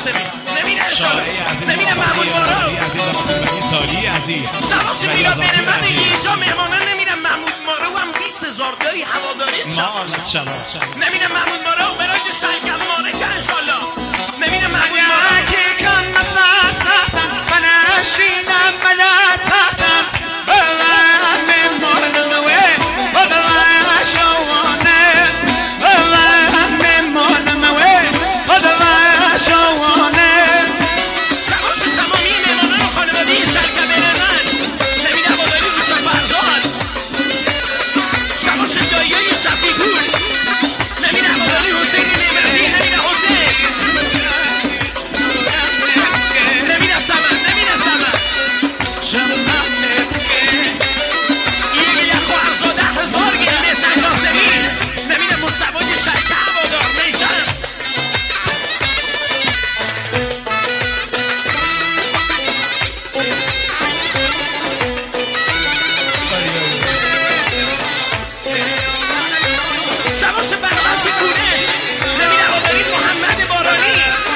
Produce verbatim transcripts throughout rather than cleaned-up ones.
قاسمی نمیره نمیره محمود مرو سالی عزیز سواسی میلاد برمد ایشا مهمانان نمیرم محمود مرو هم بیست هزار دایی هواداری شما نمیره محمود مرو برای سرکم ماره که انشالله نمیره محمود مرو که کن مساستم من اشینم من تحتم بلند مولموه بلند شوانه بلند مولموه بلند شوانه سواسی تمامی مهمانان خانوادی سرکم برمد نمیره هواداری روسا فرزاد سواسی داییای صفی گول نمیره هواداری حسین نمرزی نمیره حسین نمیره سمن نمیره سمن یه یه خواهرزاده هزار گرمه سنگاسمی نمیره مصطفی شرکه هوادار میشن سواس برقص کونش نمیره هواداری محمد بارانی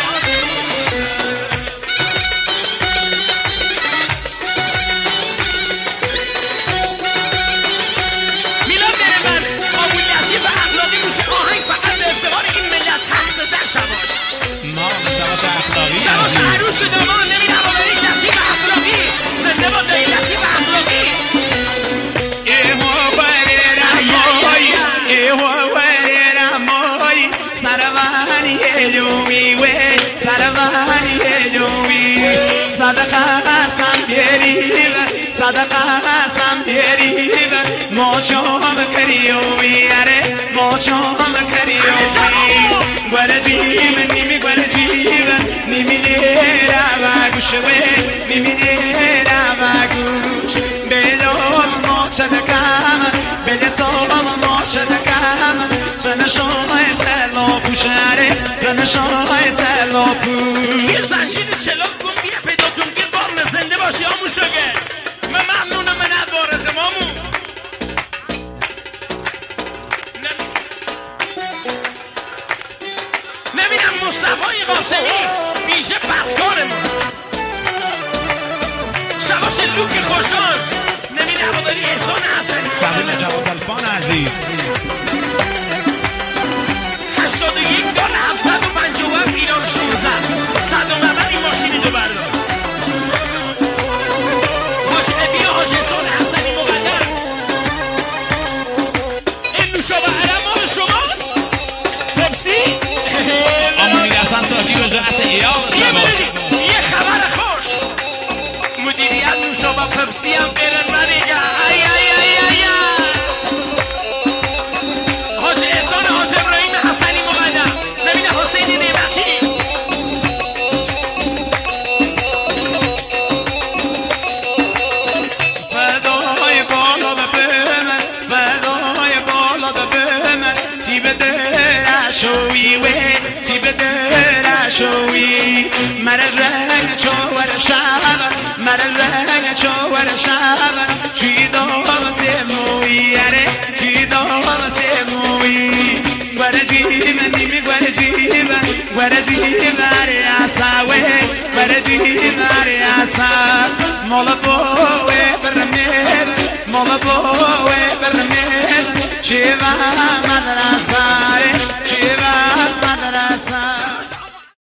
میلاد برمن آبولی نصیب و اخلاقی موسیقی آهنگ فقط به افتخار این ملت حق در شباش ما شباش اخلاقی سواس عروس دامان نمیره هواداری نصیب اخلاقی زنده با دایی نصیب اخلاقی صدقه سم بیریب صدقه سم بیریب ما چوم کریوی اره ما چوم کریوی گردیم نیمی گردیم نیمی نیرا و گوشوه نیمی نیرا و گوش بلوم ما صدقم بده توم ما صدقم زنشای تلا پوشاره زنشای تلا پوش یه زنجیر چلاک کن بیا پیداتون که بارن زنده باشی آمون شگه من ممنونم من عبارز مامون نمیدم مصطفی قاسمی بیشه پرکارمون سواس لوک خوشاز نمیده هواداری احسان حسنی سبیل جواد الفان عزیز هشتاد و یک دار هفتصد و پنجاه و هفت ایران شانزده صد و نود این ماشینی دو بردار حاج ابی و حاج احسان حسنی مقدم این نوشابه عرب مال شماست پپسی آمونی رسن تاجی و جنس ایال یه شما مردی یه خبر خوش مدیریت نوشابه پپسی هم برن من ایگه ای ای ای ای ای حاج احسان حاج ابراهیم حسنی مقدم نمیده حسینی نعمتی فدای بالا به من فدای بالا به من تی بده شوی و تی بده شوی مر رنگ چوار شب مر رنگ چوار شب چی دام سموی اره چی دام سموی گردی من نیمی گردی من گردی مر اساوه گردی مر اسا مال بو